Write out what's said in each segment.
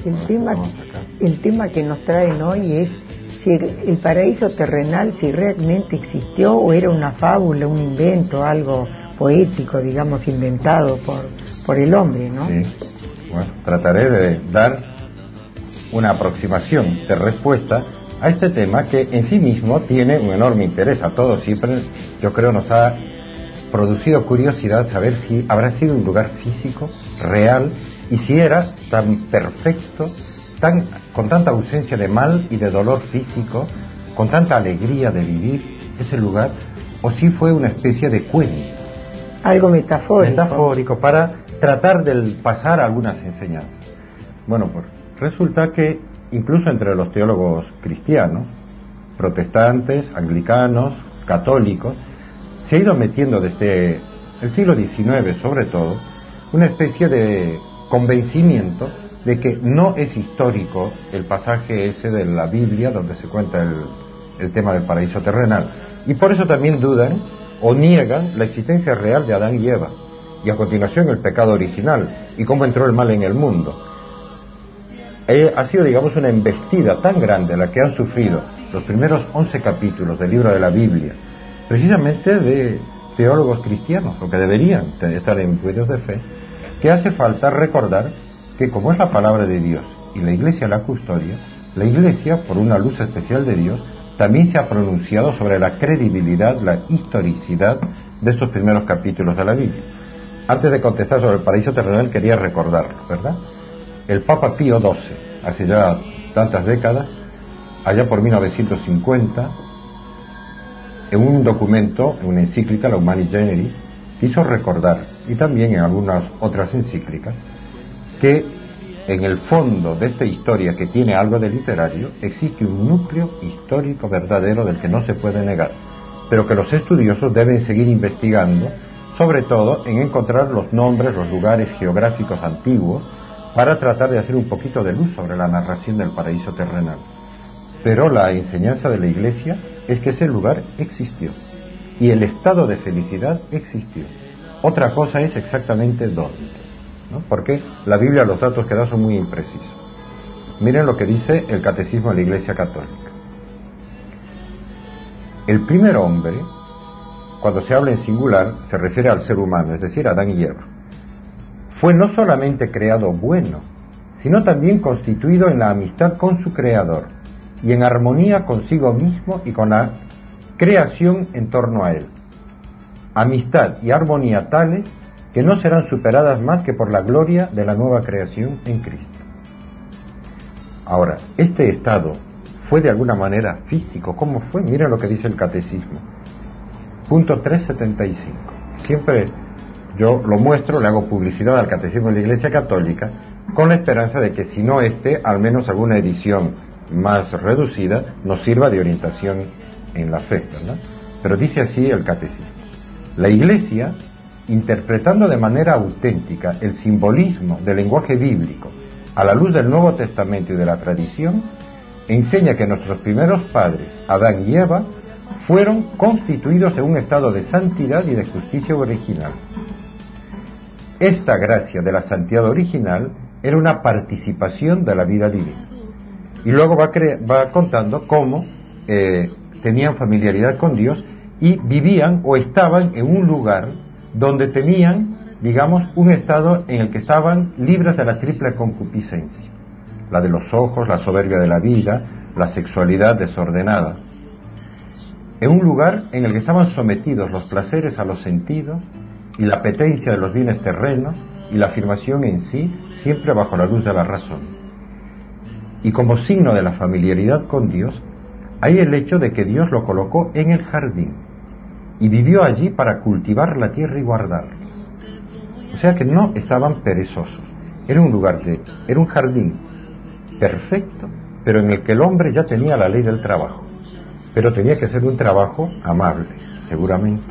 El tema, el tema que nos traen hoy es si el paraíso terrenal, si realmente existió o era una fábula, un invento, algo poético, digamos, inventado por el hombre, ¿no? Sí. Bueno, trataré de dar una aproximación de respuesta a este tema que en sí mismo tiene un enorme interés. A todos siempre, yo creo, nos ha producido curiosidad saber si habrá sido un lugar físico, real, y si era tan perfecto, con tanta ausencia de mal y de dolor físico, con tanta alegría de vivir ese lugar, o si fue una especie de cuento. Algo metafórico. Metafórico, para tratar de pasar algunas enseñanzas. Bueno, pues resulta que incluso entre los teólogos cristianos, protestantes, anglicanos, católicos, se ha ido metiendo desde el siglo XIX, sobre todo, una especie de convencimiento de que no es histórico el pasaje ese de la Biblia donde se cuenta el tema del paraíso terrenal. Y por eso también dudan o niegan la existencia real de Adán y Eva, y a continuación el pecado original y cómo entró el mal en el mundo. Ha sido, digamos, una embestida tan grande la que han sufrido los primeros 11 capítulos del libro de la Biblia, precisamente de teólogos cristianos, o que deberían estar imbuidos de fe, que hace falta recordar que como es la palabra de Dios y la Iglesia la custodia, la Iglesia, por una luz especial de Dios, también se ha pronunciado sobre la credibilidad, la historicidad de estos primeros capítulos de la Biblia. Antes de contestar sobre el paraíso terrenal, quería recordarlo, ¿verdad? El Papa Pío XII, hace ya tantas décadas, allá por 1950, en un documento, en una encíclica, la Humani Generis, quiso recordar, y también en algunas otras encíclicas, que en el fondo de esta historia, que tiene algo de literario, existe un núcleo histórico verdadero del que no se puede negar, pero que los estudiosos deben seguir investigando, sobre todo en encontrar los nombres, los lugares geográficos antiguos, para tratar de hacer un poquito de luz sobre la narración del paraíso terrenal. Pero la enseñanza de la Iglesia es que ese lugar existió, y el estado de felicidad existió. Otra cosa es exactamente dónde, ¿no? Porque la Biblia, los datos que da son muy imprecisos. Miren lo que dice el Catecismo de la Iglesia Católica. El primer hombre, cuando se habla en singular, se refiere al ser humano, es decir, Adán y Eva. Fue no solamente creado bueno, sino también constituido en la amistad con su Creador y en armonía consigo mismo y con la creación en torno a él. Amistad y armonía tales que no serán superadas más que por la gloria de la nueva creación en Cristo. Ahora, este estado fue de alguna manera físico. ¿Cómo fue? Mira lo que dice el Catecismo. Punto 375. Siempre yo lo muestro, le hago publicidad al Catecismo de la Iglesia Católica, con la esperanza de que si no al menos alguna edición más reducida nos sirva de orientación en la fe, ¿verdad? Pero dice así el Catecismo: la Iglesia, interpretando de manera auténtica el simbolismo del lenguaje bíblico a la luz del Nuevo Testamento y de la tradición, enseña que nuestros primeros padres, Adán y Eva, fueron constituidos en un estado de santidad y de justicia original. Esta gracia de la santidad original era una participación de la vida divina. Y luego va contando cómo tenían familiaridad con Dios y vivían o estaban en un lugar donde tenían, digamos, un estado en el que estaban libres de la triple concupiscencia, la de los ojos, la soberbia de la vida, la sexualidad desordenada, en un lugar en el que estaban sometidos los placeres a los sentidos y la apetencia de los bienes terrenos y la afirmación en sí, siempre bajo la luz de la razón. Y como signo de la familiaridad con Dios, hay el hecho de que Dios lo colocó en el jardín y vivió allí para cultivar la tierra y guardarla. O sea que no estaban perezosos. Era un lugar era un jardín perfecto, pero en el que el hombre ya tenía la ley del trabajo. Pero tenía que ser un trabajo amable, seguramente.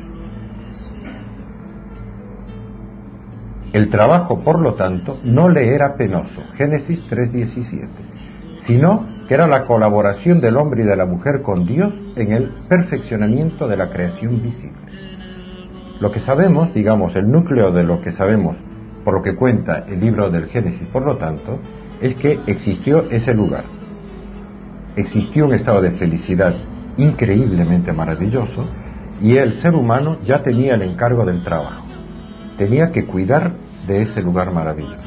El trabajo, por lo tanto, no le era penoso, Génesis 3:17, sino que era la colaboración del hombre y de la mujer con Dios en el perfeccionamiento de la creación visible. Lo que sabemos, digamos, el núcleo de lo que sabemos, por lo que cuenta el libro del Génesis, por lo tanto, es que existió ese lugar, existió un estado de felicidad increíblemente maravilloso, y el ser humano ya tenía el encargo del trabajo, tenía que cuidar de ese lugar maravilloso.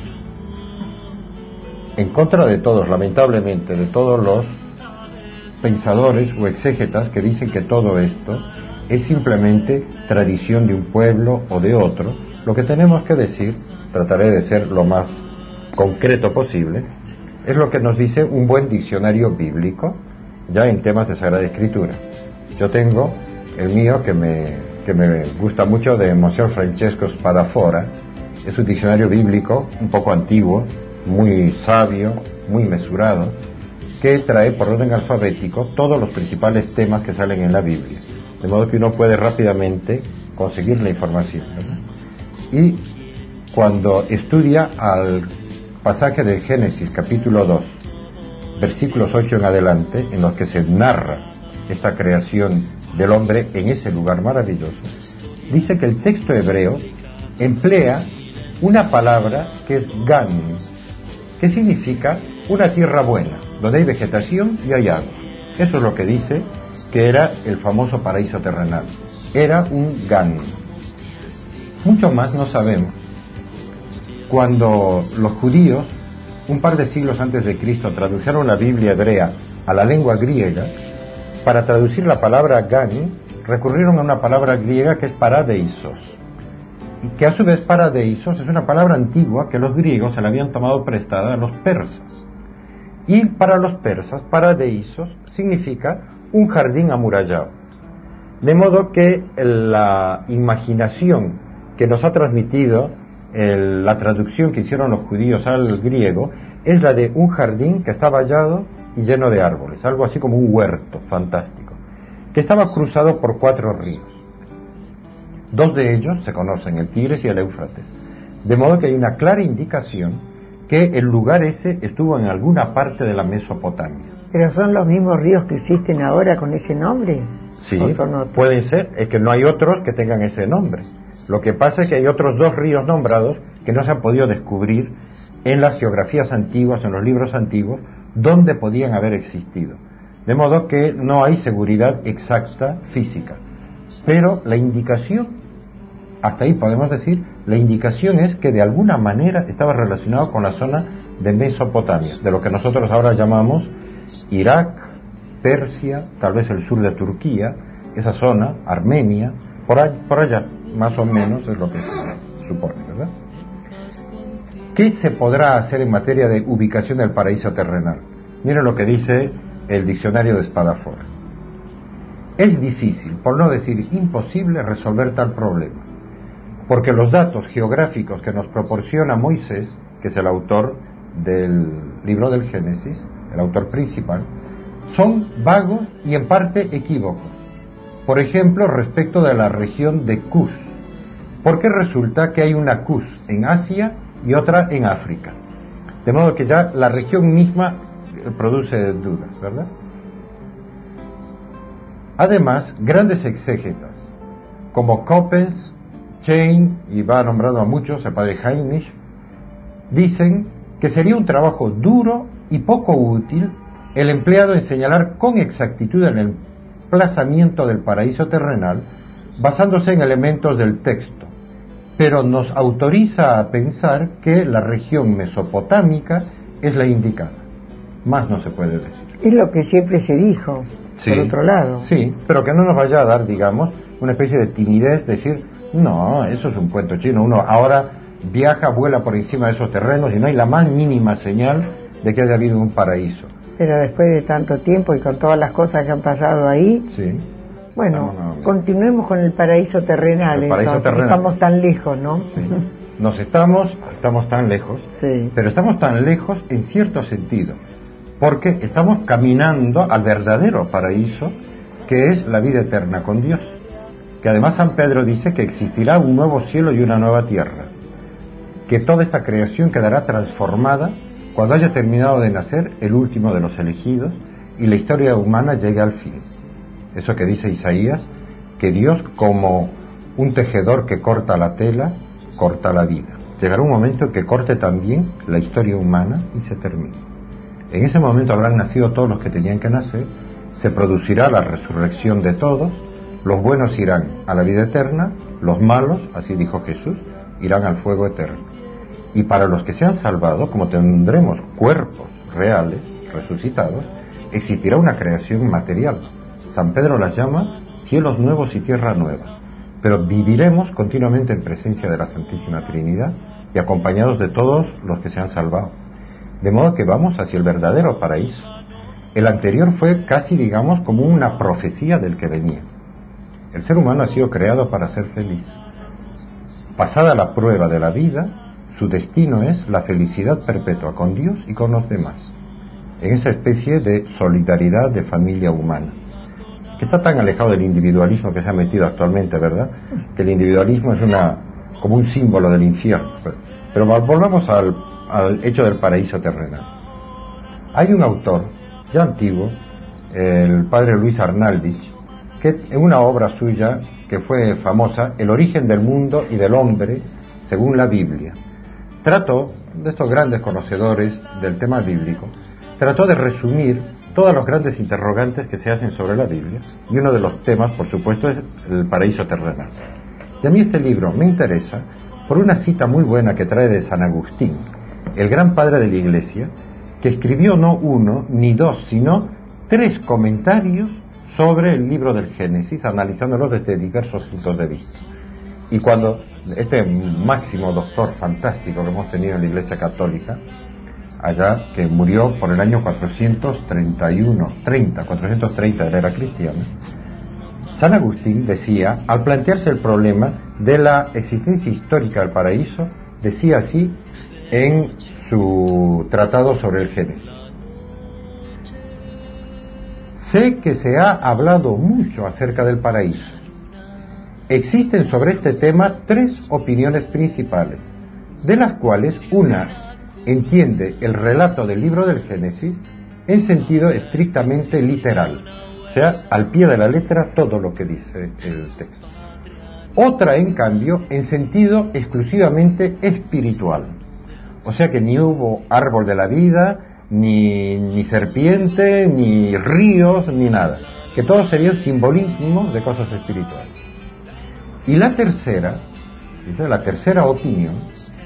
En contra de todos, lamentablemente, de todos los pensadores o exégetas que dicen que todo esto es simplemente tradición de un pueblo o de otro, lo que tenemos que decir, trataré de ser lo más concreto posible, es lo que nos dice un buen diccionario bíblico, ya en temas de Sagrada Escritura. Yo tengo el mío que me gusta mucho, de Monsignor Francesco Spadafora. Es un diccionario bíblico un poco antiguo, muy sabio, muy mesurado, que trae por orden alfabético todos los principales temas que salen en la Biblia, de modo que uno puede rápidamente conseguir la información, ¿verdad? Y cuando estudia al pasaje del Génesis capítulo 2, versículos 8 en adelante, en los que se narra esta creación del hombre en ese lugar maravilloso, dice que el texto hebreo emplea una palabra que es gan, que significa una tierra buena, donde hay vegetación y hay agua. Eso es lo que dice que era el famoso paraíso terrenal. Era un gan. Mucho más no sabemos. Cuando los judíos, un par de siglos antes de Cristo, tradujeron la Biblia hebrea a la lengua griega, para traducir la palabra gan, recurrieron a una palabra griega que es paradeisos, y que a su vez paradeisos es una palabra antigua que los griegos se la habían tomado prestada a los persas. Y para los persas, paradeisos significa un jardín amurallado. De modo que la imaginación que nos ha transmitido la traducción que hicieron los judíos al griego es la de un jardín que está vallado y lleno de árboles, algo así como un huerto fantástico, que estaba cruzado por 4 ríos. 2 de ellos se conocen, el Tigris y el Éufrates, de modo que hay una clara indicación que el lugar ese estuvo en alguna parte de la Mesopotamia. ¿Pero son los mismos ríos que existen ahora con ese nombre? Sí, pueden ser, es que no hay otros que tengan ese nombre. Lo que pasa es que hay otros 2 ríos nombrados que no se han podido descubrir en las geografías antiguas, en los libros antiguos, donde podían haber existido. De modo que no hay seguridad exacta física. Pero la indicación, hasta ahí podemos decir, la indicación es que de alguna manera estaba relacionado con la zona de Mesopotamia, de lo que nosotros ahora llamamos Irak, Persia, tal vez el sur de Turquía, esa zona, Armenia, por allá, más o menos es lo que se supone, ¿verdad? ¿Qué se podrá hacer en materia de ubicación del paraíso terrenal? Miren lo que dice el diccionario de Spadafora. Es difícil, por no decir imposible, resolver tal problema, porque los datos geográficos que nos proporciona Moisés, que es el autor del libro del Génesis, el autor principal, son vagos y en parte equívocos. Por ejemplo, respecto de la región de Kus, porque resulta que hay una Kus en Asia y otra en África, de modo que ya la región misma produce dudas, ¿verdad? Además, grandes exégetas como Coppens, Chain, y va nombrando a muchos, el padre Heinrich, dicen que sería un trabajo duro y poco útil el empleado en señalar con exactitud el emplazamiento del paraíso terrenal basándose en elementos del texto, pero nos autoriza a pensar que la región mesopotámica es la indicada. Más no se puede decir. Es lo que siempre se dijo, sí, por otro lado. Sí, pero que no nos vaya a dar, digamos, una especie de timidez, decir, no, eso es un cuento chino, uno ahora viaja, vuela por encima de esos terrenos y no hay la más mínima señal de que haya habido un paraíso. Pero después de tanto tiempo y con todas las cosas que han pasado ahí, sí. Bueno, continuemos con el paraíso terrenal. El paraíso terrenal. Estamos tan lejos, ¿no? Sí. Nos estamos tan lejos, sí. Pero estamos tan lejos en cierto sentido, porque estamos caminando al verdadero paraíso, que es la vida eterna con Dios, que además San Pedro dice que existirá un nuevo cielo y una nueva tierra, que toda esta creación quedará transformada cuando haya terminado de nacer el último de los elegidos y la historia humana llegue al fin. Eso que dice Isaías, que Dios, como un tejedor que corta la tela, corta la vida. llegará un momento que corte también la historia humana y se termine. En ese momento habrán nacido todos los que tenían que nacer, se producirá la resurrección de todos, los buenos irán a la vida eterna, los malos, así dijo Jesús, irán al fuego eterno. Y para los que se han salvado, como tendremos cuerpos reales, resucitados, existirá una creación material. San Pedro las llama cielos nuevos y tierra nueva. Pero viviremos continuamente en presencia de la Santísima Trinidad y acompañados de todos los que se han salvado. De modo que vamos hacia el verdadero paraíso. El anterior fue casi, digamos, como una profecía del que venía. El ser humano ha sido creado para ser feliz. Pasada la prueba de la vida, su destino es la felicidad perpetua con Dios y con los demás, en esa especie de solidaridad de familia humana, que está tan alejado del individualismo que se ha metido actualmente, ¿verdad? Que el individualismo es como un símbolo del infierno. Pero volvamos al hecho del paraíso terrenal. Hay un autor ya antiguo, el padre Luis Arnaldich, que en una obra suya que fue famosa, El origen del mundo y del hombre según la Biblia, trató, de estos grandes conocedores del tema bíblico, trató de resumir todos los grandes interrogantes que se hacen sobre la Biblia, y uno de los temas, por supuesto, es el paraíso terrenal. Y a mí este libro me interesa por una cita muy buena que trae de San Agustín, el gran padre de la Iglesia, que escribió no uno ni dos, sino 3 comentarios sobre el libro del Génesis, analizándolos desde diversos puntos de vista. Y cuando este máximo doctor fantástico que hemos tenido en la Iglesia Católica, allá, que murió por el año 430 de la era cristiana, San Agustín decía, al plantearse el problema de la existencia histórica del paraíso, decía así en su tratado sobre el Génesis: sé que se ha hablado mucho acerca del paraíso. Existen sobre este tema 3 opiniones principales, de las cuales una entiende el relato del libro del Génesis en sentido estrictamente literal, o sea, al pie de la letra todo lo que dice el texto. Otra, en cambio, en sentido exclusivamente espiritual, o sea que ni hubo árbol de la vida, ni serpiente, ni ríos, ni nada, que todo sería simbolismo de cosas espirituales. Y la tercera opinión,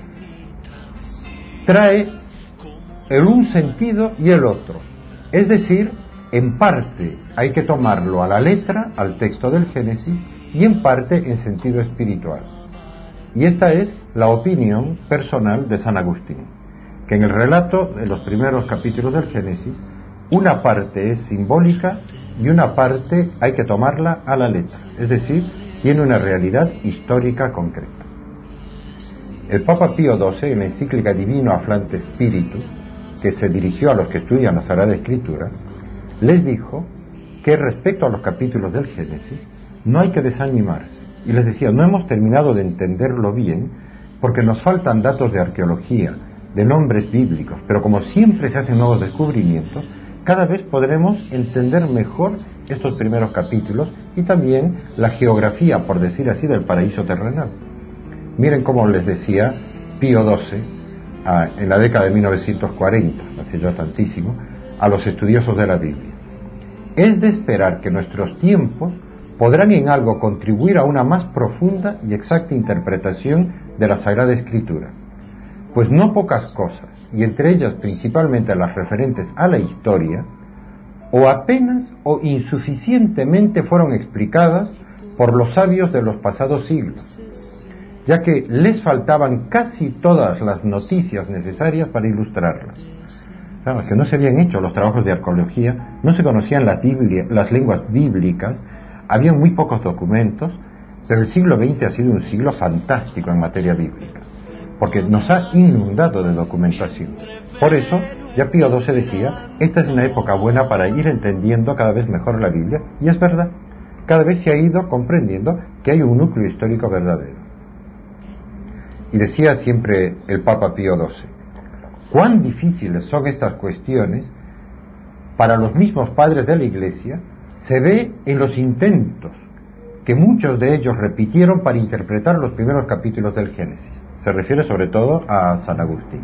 trae el un sentido y el otro, es decir, en parte hay que tomarlo a la letra, al texto del Génesis, y en parte en sentido espiritual. Y esta es la opinión personal de San Agustín, que en el relato de los primeros capítulos del Génesis, una parte es simbólica y una parte hay que tomarla a la letra, es decir, tiene una realidad histórica concreta. El Papa Pío XII, en la encíclica Divino Afflante Spiritus, que se dirigió a los que estudian la Sagrada Escritura, les dijo que respecto a los capítulos del Génesis no hay que desanimarse, y les decía, no hemos terminado de entenderlo bien porque nos faltan datos de arqueología, de nombres bíblicos, pero como siempre se hacen nuevos descubrimientos, cada vez podremos entender mejor estos primeros capítulos y también la geografía, por decir así, del paraíso terrenal. Miren cómo les decía Pío XII, en la década de 1940, hace ya tantísimo, a los estudiosos de la Biblia. Es de esperar que nuestros tiempos podrán en algo contribuir a una más profunda y exacta interpretación de la Sagrada Escritura, pues no pocas cosas, y entre ellas principalmente las referentes a la historia, o apenas o insuficientemente fueron explicadas por los sabios de los pasados siglos, ya que les faltaban casi todas las noticias necesarias para ilustrarlas. Claro, que no se habían hecho los trabajos de arqueología, no se conocían las lenguas bíblicas, había muy pocos documentos, pero el siglo XX ha sido un siglo fantástico en materia bíblica, porque nos ha inundado de documentación. Por eso, ya Pío XII decía, esta es una época buena para ir entendiendo cada vez mejor la Biblia, y es verdad, cada vez se ha ido comprendiendo que hay un núcleo histórico verdadero. Y decía siempre el Papa Pío XII, cuán difíciles son estas cuestiones para los mismos padres de la Iglesia, se ve en los intentos que muchos de ellos repitieron para interpretar los primeros capítulos del Génesis. Se refiere sobre todo a San Agustín.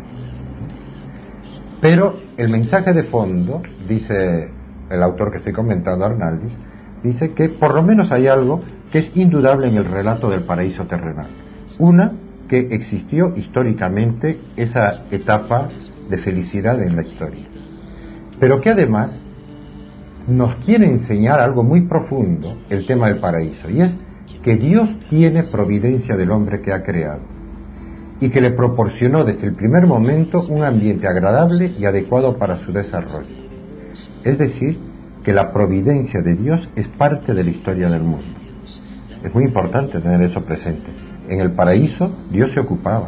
Pero el mensaje de fondo, dice el autor que estoy comentando, Arnaldis, dice que por lo menos hay algo que es indudable en el relato del paraíso terrenal. Una, que existió históricamente esa etapa de felicidad en la historia, pero que además nos quiere enseñar algo muy profundo, el tema del paraíso, y es que Dios tiene providencia del hombre que ha creado y que le proporcionó desde el primer momento un ambiente agradable y adecuado para su desarrollo. Es decir, que la providencia de Dios es parte de la historia del mundo. Es muy importante tener eso presente. En el paraíso Dios se ocupaba,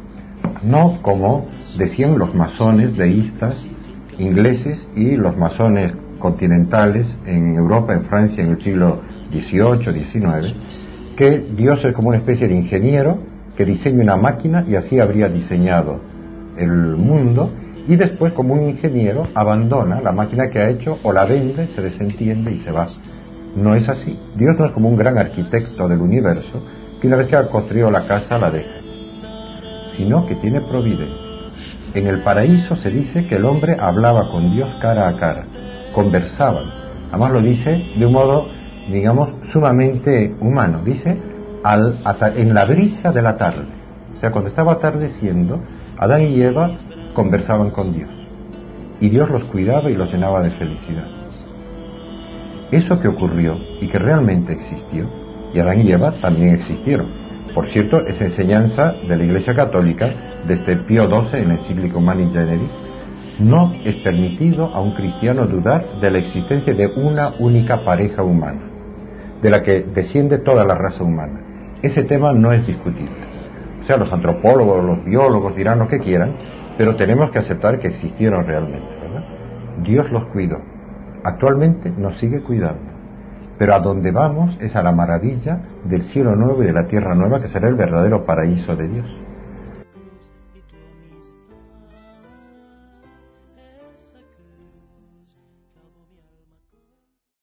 no como decían los masones deístas ingleses y los masones continentales en Europa, en Francia, en el siglo XVIII, XIX, que Dios es como una especie de ingeniero que diseña una máquina y así habría diseñado el mundo, y después como un ingeniero abandona la máquina que ha hecho o la vende, se desentiende y se va. No es así. Dios no es como un gran arquitecto del universo que una vez que ha construido la casa la deja, sino que tiene providencia. En el paraíso se dice que el hombre hablaba con Dios cara a cara, conversaban. Además lo dice de un modo, digamos, sumamente humano. Dice en la brisa de la tarde. O sea, cuando estaba atardeciendo, Adán y Eva conversaban con Dios y Dios los cuidaba y los llenaba de felicidad. Eso que ocurrió y que realmente existió, y Adán y Eva también existieron. Por cierto, es enseñanza de la Iglesia Católica desde Pío XII en la encíclica Humani Generis. No es permitido a un cristiano dudar de la existencia de una única pareja humana, de la que desciende toda la raza humana. Ese tema no es discutible. O sea, los antropólogos, los biólogos dirán lo que quieran, pero tenemos que aceptar que existieron realmente, ¿verdad? Dios los cuidó. Actualmente nos sigue cuidando. Pero a donde vamos es a la maravilla del cielo nuevo y de la tierra nueva, que será el verdadero paraíso de Dios.